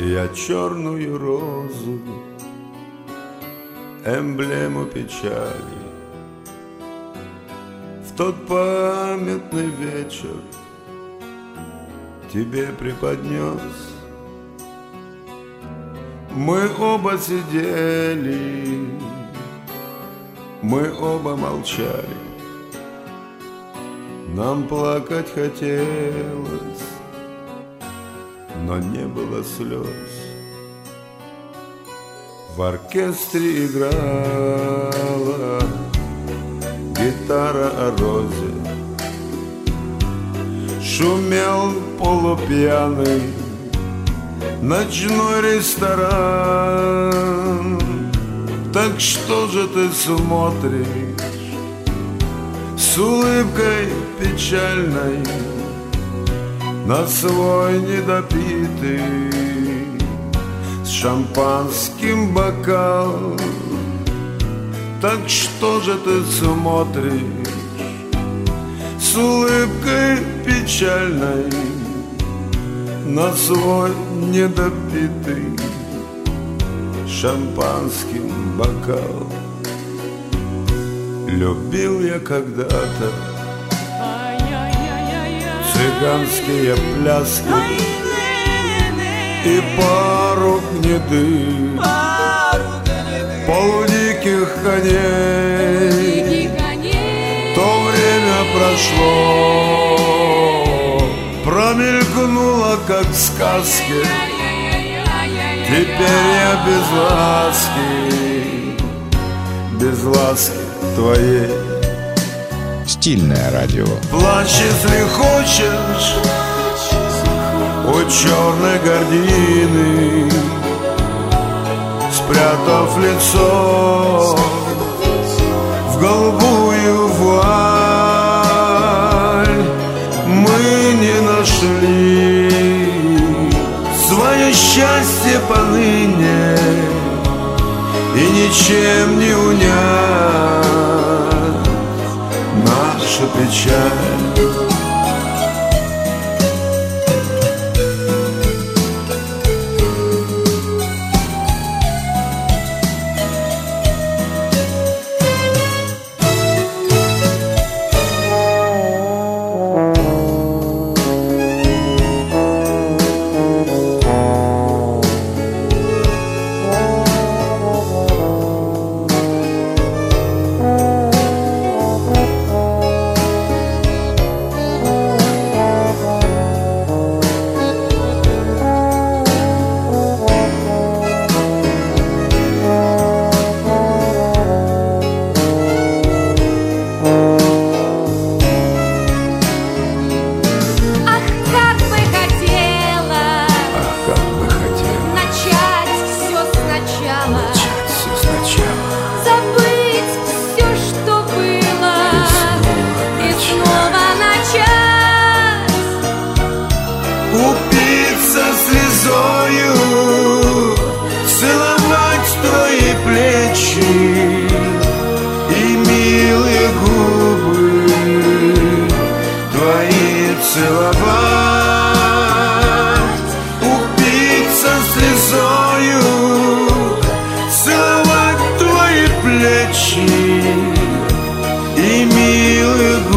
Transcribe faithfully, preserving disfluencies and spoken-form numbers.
Я черную розу, эмблему печали, в тот памятный вечер тебе преподнес. Мы оба сидели, мы оба молчали, нам плакать хотелось, но не было слез. В оркестре играла гитара о розе, шумел полупьяный ночной ресторан. Так что же ты смотришь с улыбкой печальной на свой недопитый с шампанским бокал? Так что же ты смотришь с улыбкой печальной на свой недопитый шампанским бокал? Любил я когда-то цыганские пляски и пару гнедых полудиких коней. То время прошло, промелькнуло, как в сказке. Теперь я без ласки, без ласки твоей. Стильное радио. Плачь, если хочешь, у черной гардины, спрятав лицо в голубую вуаль. Мы не нашли свое счастье поныне, и ничем не унять нашу печаль. Упиться слезою, целовать твои плечи и милые губы твои целовать. Упиться слезою, целовать твои плечи и милые губы